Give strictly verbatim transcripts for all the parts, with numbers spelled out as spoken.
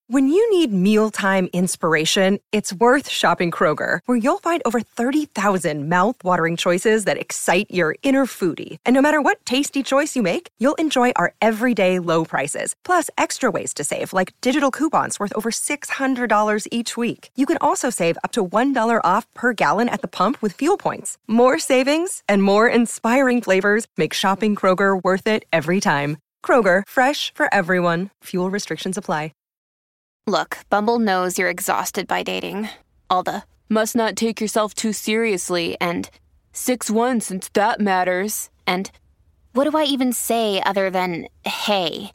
When you need mealtime inspiration, it's worth shopping Kroger, where you'll find over thirty thousand mouth-watering choices that excite your inner foodie. And no matter what tasty choice you make, you'll enjoy our everyday low prices, plus extra ways to save, like digital coupons worth over six hundred dollars each week. You can also save up to one dollar off per gallon at the pump with fuel points. More savings and more inspiring flavors make shopping Kroger worth it every time. Kroger, fresh for everyone. Fuel restrictions apply. Look, Bumble knows you're exhausted by dating. All the, must not take yourself too seriously, and six one since that matters, and what do I even say other than, hey?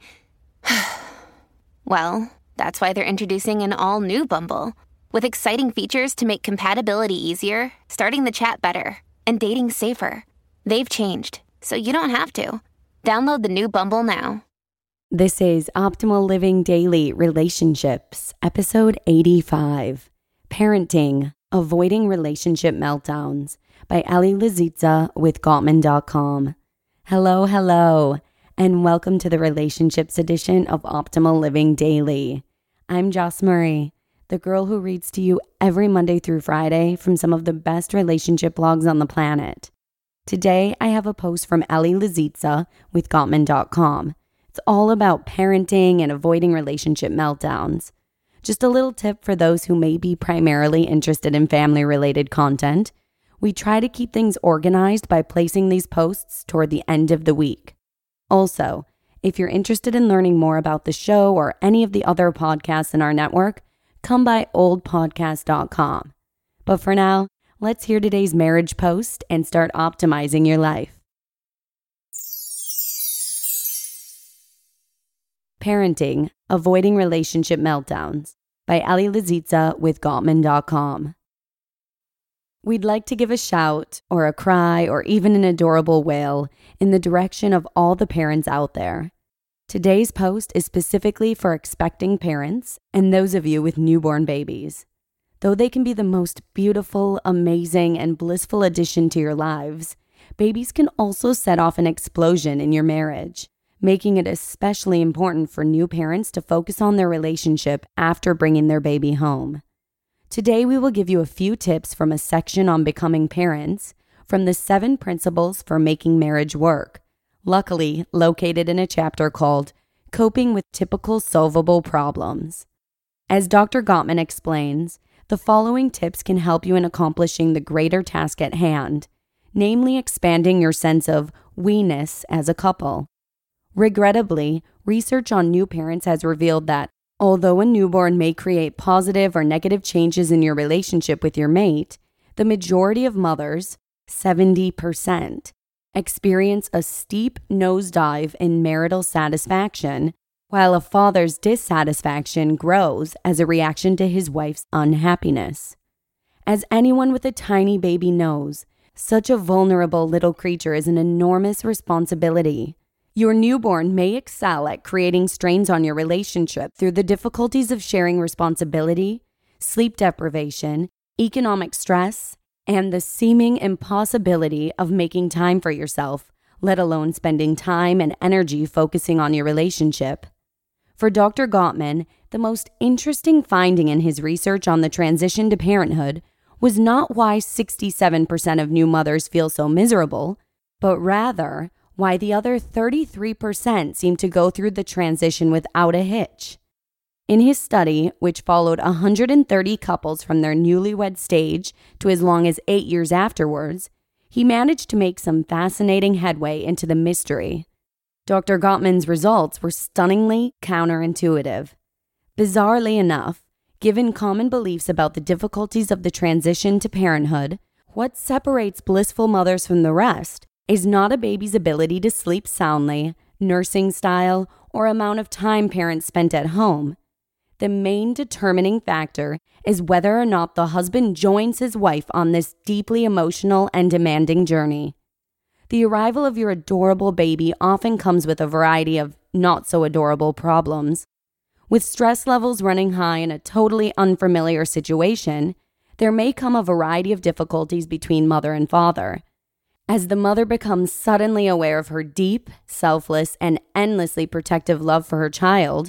Well, that's why they're introducing an all-new Bumble, with exciting features to make compatibility easier, starting the chat better, and dating safer. They've changed, so you don't have to. Download the new Bumble now. This is Optimal Living Daily Relationships, episode eighty-five, Parenting, Avoiding Relationship Meltdowns by Ali Lazitza with Gottman dot com. Hello, hello, and welcome to the Relationships edition of Optimal Living Daily. I'm Joss Murray, the girl who reads to you every Monday through Friday from some of the best relationship blogs on the planet. Today, I have a post from Ali Lazitza with Gottman dot com. It's all about parenting and avoiding relationship meltdowns. Just a little tip for those who may be primarily interested in family-related content. We try to keep things organized by placing these posts toward the end of the week. Also, if you're interested in learning more about the show or any of the other podcasts in our network, come by old podcast dot com. But for now, let's hear today's marriage post and start optimizing your life. Parenting, Avoiding Relationship Meltdowns by Ali Lazitza with Gottman dot com. We'd like to give a shout or a cry or even an adorable wail in the direction of all the parents out there. Today's post is specifically for expecting parents and those of you with newborn babies. Though they can be the most beautiful, amazing, and blissful addition to your lives, babies can also set off an explosion in your marriage, making it especially important for new parents to focus on their relationship after bringing their baby home. Today, we will give you a few tips from a section on becoming parents from the seven principles for making marriage work, luckily located in a chapter called Coping with Typical Solvable Problems. As Doctor Gottman explains, the following tips can help you in accomplishing the greater task at hand, namely expanding your sense of we-ness as a couple. Regrettably, research on new parents has revealed that although a newborn may create positive or negative changes in your relationship with your mate, the majority of mothers, seventy percent, experience a steep nosedive in marital satisfaction, while a father's dissatisfaction grows as a reaction to his wife's unhappiness. As anyone with a tiny baby knows, such a vulnerable little creature is an enormous responsibility. Your newborn may excel at creating strains on your relationship through the difficulties of sharing responsibility, sleep deprivation, economic stress, and the seeming impossibility of making time for yourself, let alone spending time and energy focusing on your relationship. For Doctor Gottman, the most interesting finding in his research on the transition to parenthood was not why sixty-seven percent of new mothers feel so miserable, but rather why the other thirty-three percent seem to go through the transition without a hitch. In his study, which followed one hundred thirty couples from their newlywed stage to as long as eight years afterwards, he managed to make some fascinating headway into the mystery. Doctor Gottman's results were stunningly counterintuitive. Bizarrely enough, given common beliefs about the difficulties of the transition to parenthood, what separates blissful mothers from the rest is not a baby's ability to sleep soundly, nursing style, or amount of time parents spent at home. The main determining factor is whether or not the husband joins his wife on this deeply emotional and demanding journey. The arrival of your adorable baby often comes with a variety of not-so-adorable problems. With stress levels running high in a totally unfamiliar situation, there may come a variety of difficulties between mother and father. As the mother becomes suddenly aware of her deep, selfless, and endlessly protective love for her child,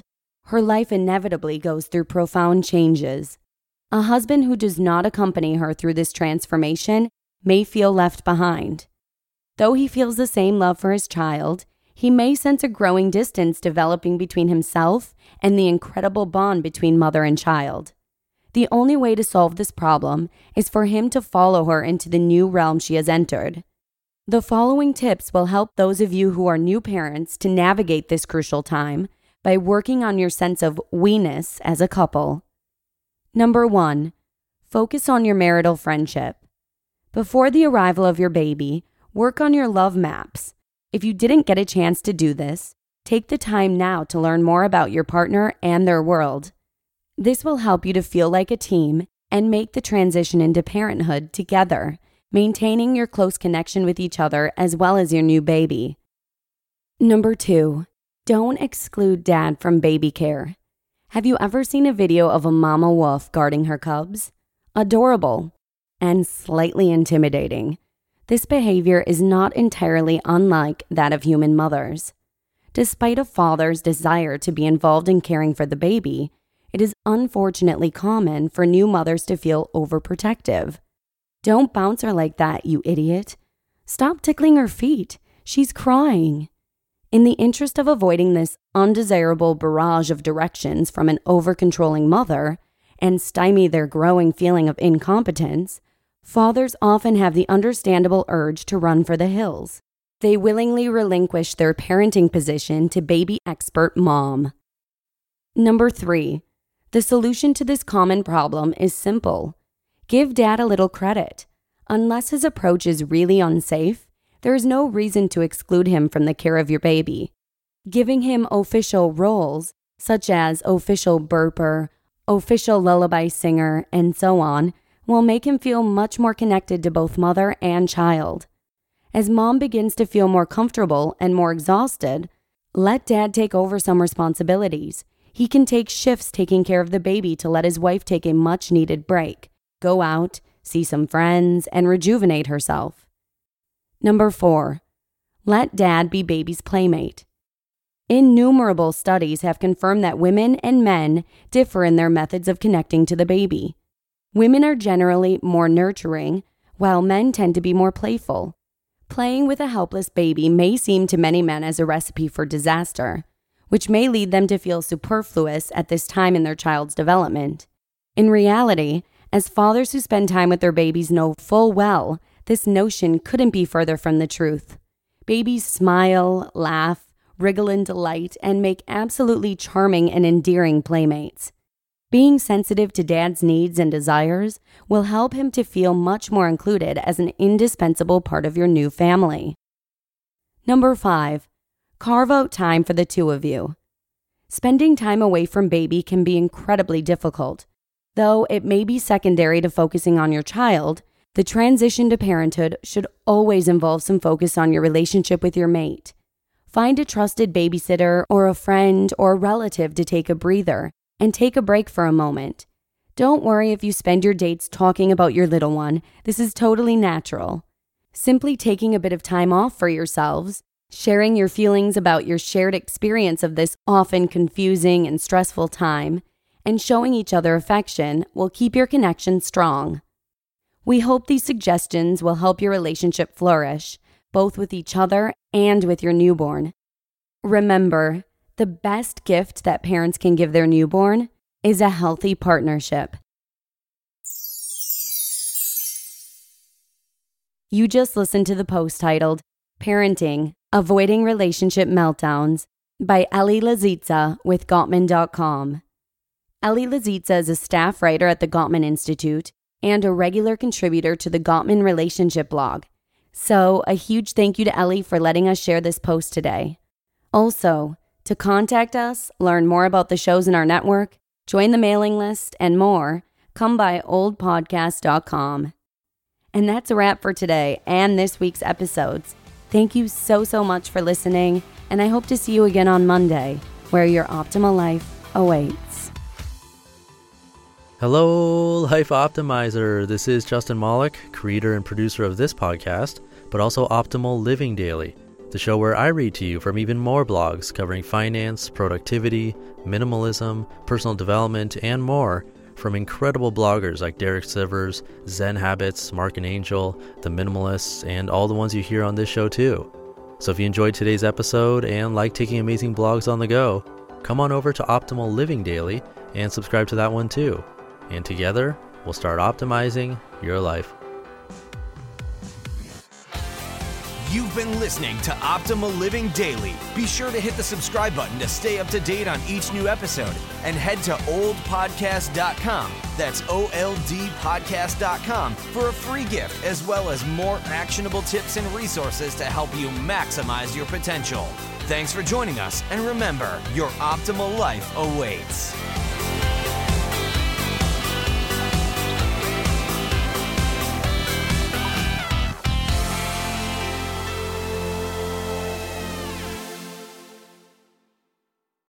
her life inevitably goes through profound changes. A husband who does not accompany her through this transformation may feel left behind. Though he feels the same love for his child, he may sense a growing distance developing between himself and the incredible bond between mother and child. The only way to solve this problem is for him to follow her into the new realm she has entered. The following tips will help those of you who are new parents to navigate this crucial time by working on your sense of we-ness as a couple. Number one, focus on your marital friendship. Before the arrival of your baby, work on your love maps. If you didn't get a chance to do this, take the time now to learn more about your partner and their world. This will help you to feel like a team and make the transition into parenthood together, maintaining your close connection with each other as well as your new baby. Number two, don't exclude dad from baby care. Have you ever seen a video of a mama wolf guarding her cubs? Adorable and slightly intimidating. This behavior is not entirely unlike that of human mothers. Despite a father's desire to be involved in caring for the baby, it is unfortunately common for new mothers to feel overprotective. Don't bounce her like that, you idiot. Stop tickling her feet. She's crying. In the interest of avoiding this undesirable barrage of directions from an over-controlling mother and stymie their growing feeling of incompetence, fathers often have the understandable urge to run for the hills. They willingly relinquish their parenting position to baby expert mom. Number three, the solution to this common problem is simple. Give dad a little credit. Unless his approach is really unsafe, there is no reason to exclude him from the care of your baby. Giving him official roles, such as official burper, official lullaby singer, and so on, will make him feel much more connected to both mother and child. As mom begins to feel more comfortable and more exhausted, let dad take over some responsibilities. He can take shifts taking care of the baby to let his wife take a much-needed break, go out, see some friends, and rejuvenate herself. Number four, let dad be baby's playmate. Innumerable studies have confirmed that women and men differ in their methods of connecting to the baby. Women are generally more nurturing, while men tend to be more playful. Playing with a helpless baby may seem to many men as a recipe for disaster, which may lead them to feel superfluous at this time in their child's development. In reality, as fathers who spend time with their babies know full well, this notion couldn't be further from the truth. Babies smile, laugh, wriggle in delight, and make absolutely charming and endearing playmates. Being sensitive to dad's needs and desires will help him to feel much more included as an indispensable part of your new family. Number five, carve out time for the two of you. Spending time away from baby can be incredibly difficult. Though it may be secondary to focusing on your child, the transition to parenthood should always involve some focus on your relationship with your mate. Find a trusted babysitter or a friend or relative to take a breather and take a break for a moment. Don't worry if you spend your dates talking about your little one. This is totally natural. Simply taking a bit of time off for yourselves, sharing your feelings about your shared experience of this often confusing and stressful time, and showing each other affection will keep your connection strong. We hope these suggestions will help your relationship flourish, both with each other and with your newborn. Remember, the best gift that parents can give their newborn is a healthy partnership. You just listened to the post titled, Parenting, Avoiding Relationship Meltdowns by Ellie Lazitza with Gottman dot com. Ellie Lazitza is a staff writer at the Gottman Institute and a regular contributor to the Gottman Relationship blog. So, a huge thank you to Ellie for letting us share this post today. Also, to contact us, learn more about the shows in our network, join the mailing list, and more, come by old podcast dot com. And that's a wrap for today and this week's episodes. Thank you so, so much for listening, and I hope to see you again on Monday, where your optimal life awaits. Hello, Life Optimizer. This is Justin Malik, creator and producer of this podcast, but also Optimal Living Daily. the show where I read to you from even more blogs covering finance, productivity, minimalism, personal development, and more from incredible bloggers like Derek Sivers, Zen Habits, Mark and Angel, The Minimalists, and all the ones you hear on this show too. So if you enjoyed today's episode and like taking amazing blogs on the go, come on over to Optimal Living Daily and subscribe to that one too. And together, we'll start optimizing your life. You've been listening to Optimal Living Daily. Be sure to hit the subscribe button to stay up to date on each new episode and head to old podcast dot com. That's O L D podcast dot com for a free gift as well as more actionable tips and resources to help you maximize your potential. Thanks for joining us, and remember, your optimal life awaits.